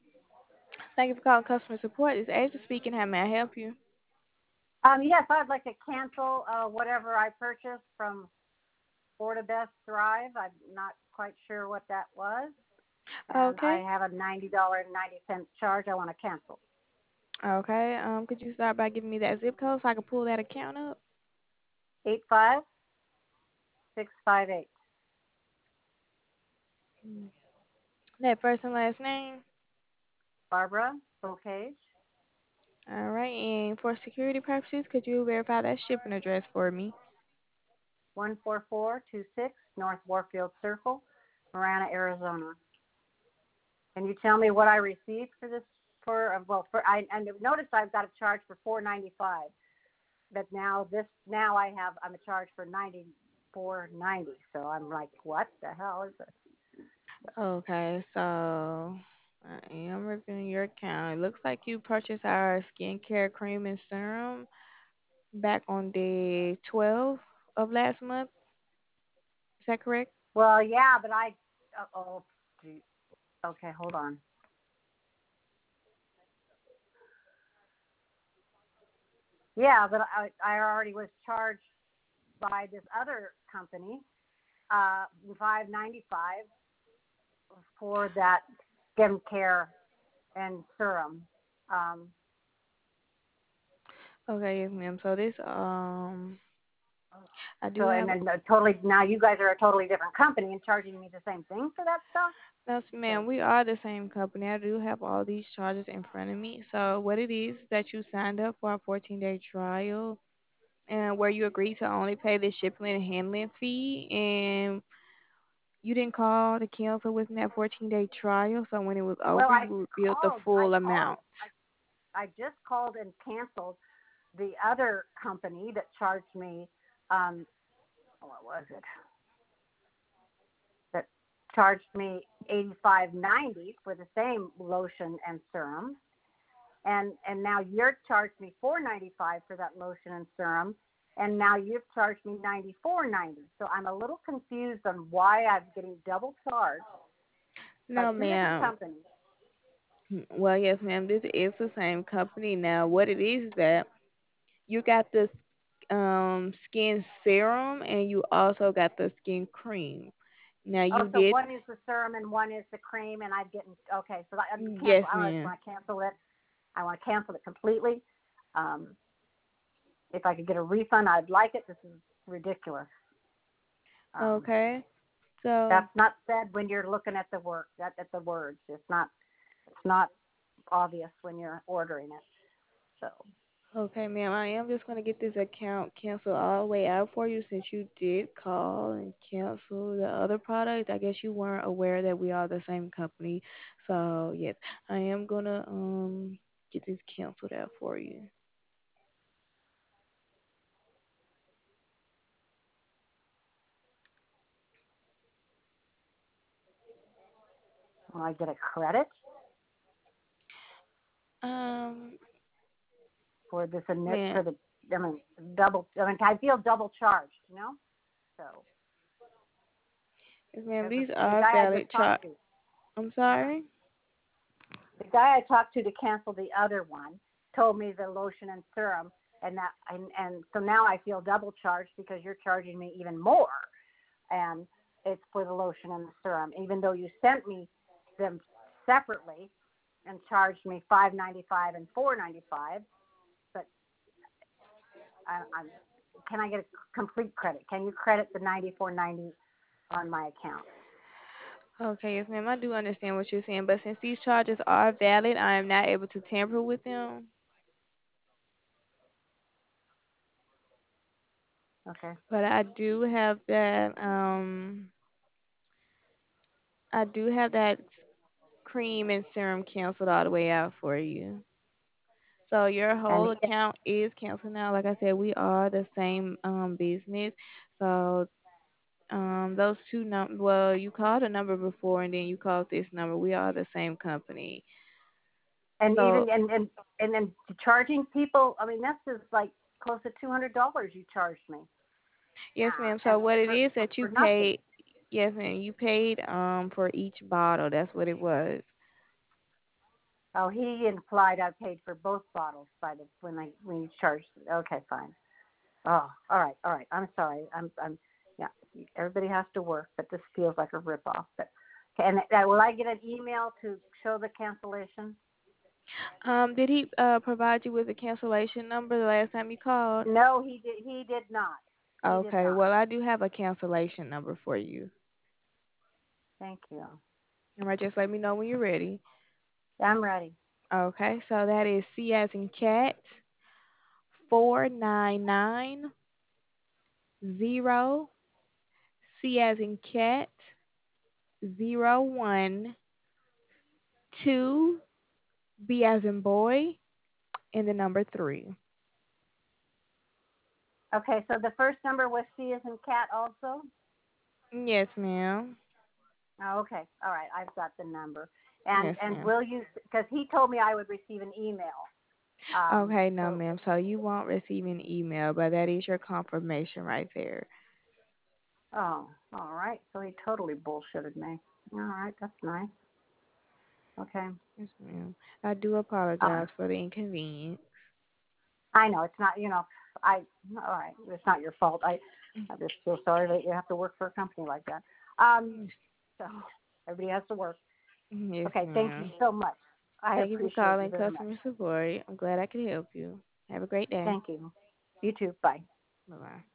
Thank you for calling customer support. This is Asia speaking. How may I help you? Yes, I'd like to cancel whatever I purchased from Florida Best Thrive. I'm not quite sure what that was, and I Okay. have a $90.90 charge. I want to cancel. Okay. Could you start by giving me that zip code so I can pull that account up? 85658. Mm. That first and last name. Barbara Bocage, All right. And for security purposes, could you verify that shipping address for me? 14426 North Warfield Circle, Marana, Arizona. Can you tell me what I received for this? I noticed I've got a charge for 495, but I'm a charge for 94.90. So I'm like, what the hell is this? Okay. So I am reviewing your account. It looks like you purchased our skincare cream and serum back on the 12th of last month. Is that correct? Well, yeah, but gee. Okay, hold on. Yeah, but I already was charged by this other company, 595 for that skin care and serum. Um, Okay, yes, ma'am. So this I do so and have. then totally now you guys are a totally different company and charging me the same thing for that stuff. Yes, ma'am. So We are the same company. I do have all these charges in front of me. So what it is that you signed up for a 14-day trial, and where you agreed to only pay the shipping and handling fee, and you didn't call to cancel within that 14-day trial. So when it was well, over, you would bill the I full called, amount. I just called and canceled the other company that charged me. What was it? That charged me 85.90 for the same lotion and serum, and now you're charged me 495 for that lotion and serum, and now you've charged me 94.90. So I'm a little confused on why I'm getting double charged by No, two different ma'am. companies. Well, yes, ma'am. This is the same company. Now, what it is that you got the skin serum and you also got the skin cream. Now Oh, you so did. one is the serum and one is the cream, and I'm getting okay. So I'm Yes, cancel. I ma'am. want to cancel it. I want to cancel it completely. Um, if I could get a refund, I'd like it. This is ridiculous. Um, Okay. So, that's not said when you're looking at the work. At the words. It's not obvious when you're ordering it. So okay, ma'am, I am just going to get this account canceled all the way out for you since you did call and cancel the other product. I guess you weren't aware that we are the same company. So, yes, I am going to get this canceled out for you. will I get a credit Um, for this man, for the? I mean, double. I mean, I feel double charged. So yes, ma'am, because these the are guy I valid just talked to, I'm sorry? the guy I talked to cancel the other one, told me the lotion and serum, and so now I feel double charged because you're charging me even more, and it's for the lotion and the serum, even though you sent me them separately and charged me 595 and 495. But I'm can I get a complete credit? Can you credit the 94.90 on my account? Okay, yes, ma'am, I do understand what you're saying, but since these charges are valid, I am not able to tamper with them. Okay. But I do have that cream and serum canceled all the way out for you. So your And whole account is canceled now. Like I said, we are the same business. So those two well, you called a number before and then you called this number. We are the same company. and So even and then charging people. I mean, this is like close to $200 you charged me, yes, ma'am. So and what it is that you for nothing. paid, yes, ma'am, you paid for each bottle. That's what it was. Oh, he implied I paid for both bottles by the when you charged. Okay, fine. Oh, all right. I'm sorry. Yeah. Everybody has to work, but this feels like a ripoff. But okay, and will I get an email to show the cancellation? Did he provide you with a cancellation number the last time you called? No, he did. He did not. He did Okay, not. well, I do have a cancellation number for you. Thank you. All right, just let me know when you're ready. I'm ready. Okay, so that is C as in cat 4990, C as in cat 012, B as in boy, and the number 3. Okay, so the first number was C as in cat also? Yes, ma'am. Oh, okay. All right. I've got the number. Yes, And ma'am. will you, because he told me I would receive an email. Okay, no, So, ma'am. So you won't receive an email, but that is your confirmation right there. oh, all right. So he totally bullshitted me. All right. That's nice. Okay. Yes, ma'am. I do Um, apologize for the inconvenience. I know it's not, all right. It's not your fault. I just feel sorry that you have to work for a company like that. Yes, So everybody has to work. yes, Okay. Thank you ma'am. so much. I Thank you for appreciate you calling very much. customer support. I'm glad I could help you. Have a great day. Thank you. You too. Bye. Bye bye.